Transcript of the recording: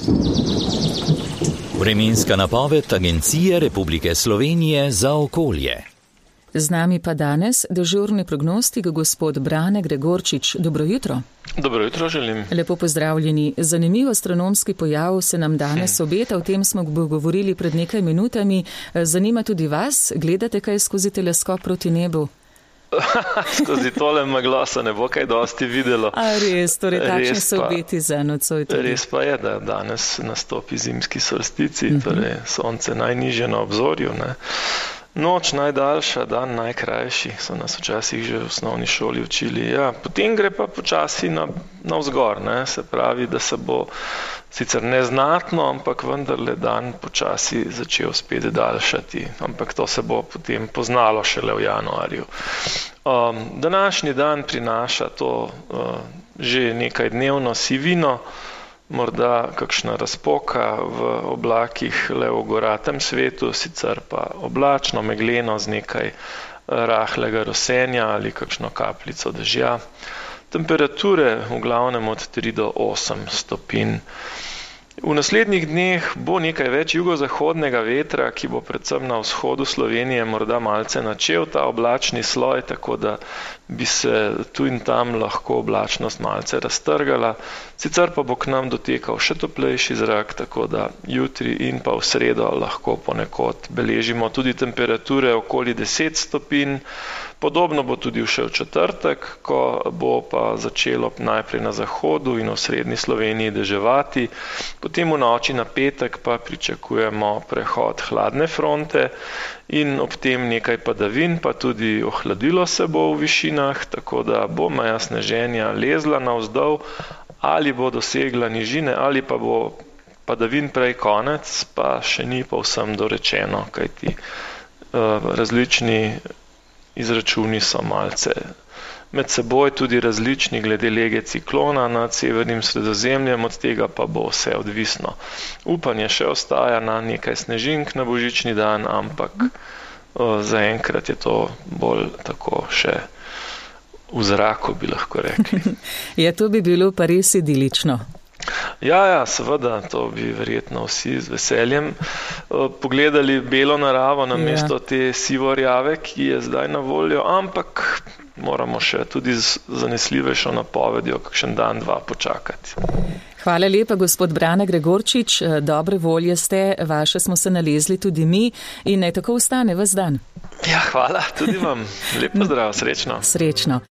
Vremenska napoved Agencije Republike Slovenije za okolje. Z nami pa danes dežurni prognostik gospod Brane Gregorčič. Dobro jutro. Dobro jutro želim. Lepo pozdravljeni. Zanimiv astronomski pojav se nam danes obeta, o tem smo govorili pred nekaj minutami. Zanima tudi vas, gledate kaj skozi teleskop proti nebu? Skozi tole meglo se ne bo kaj dosti videlo. A res, torej takšni so obeti za nocoj tudi. Res pa je, da danes nastopi zimski solstici, torej sonce najnižje na obzorju, ne. Noč najdaljša, dan najkrajši, so nas včasih že v osnovni šoli učili. Ja, potem gre pa počasi navzgor, ne, se pravi, da se bo sicer neznatno, ampak vendarle dan počasi začel spet daljšati, ampak to se bo potem poznalo šele v januarju. Današnji dan prinaša to že nekaj dnevno sivino, morda kakšna razpoka v oblakih le v goratem svetu, sicer pa oblačno, megleno z nekaj rahlega rosenja ali kakšno kapljico dežja. Temperature v glavnem od 3 do 8 stopinj. V naslednjih dneh bo nekaj več jugozahodnega vetra, ki bo predvsem na vzhodu Slovenije morda malce načel ta oblačni sloj, tako da bi se tu in tam lahko oblačnost malce raztrgala. Sicer pa bo k nam dotekal še toplejši zrak, tako da jutri in pa v sredo lahko ponekod beležimo tudi temperature okoli 10 stopinj. Podobno bo tudi še v četrtek, ko bo pa začelo najprej na zahodu in v srednji Sloveniji deževati. Potem v noči na petek pa pričakujemo prehod hladne fronte in ob tem nekaj padavin, pa tudi ohladilo se bo v višinah, tako da bo meja sneženja lezla navzdol ali bo dosegla nižine ali pa bo padavin prej konec, pa še ni povsem dorečeno, kajti različni izračuni so malce med seboj tudi različni glede lege ciklona nad severnim Sredozemljem, od tega pa bo vse odvisno. Upanje še ostaja na nekaj snežink na božični dan, ampak zaenkrat je to bolj tako še v zraku, bi lahko rekli. Ja, to bi bilo pa res idilično. Ja, seveda, to bi verjetno vsi z veseljem pogledali belo naravo namesto te sivorjave, ki je zdaj na voljo, ampak moramo še tudi z zanesljivejšo napovedjo kakšen dan, dva počakati. Hvala lepa, gospod Brane Gregorčič, dobre volje ste, vaše smo se nalezli tudi mi in naj tako ostane ves dan. Ja, hvala, tudi vam. Lep pozdrav, srečno. Srečno.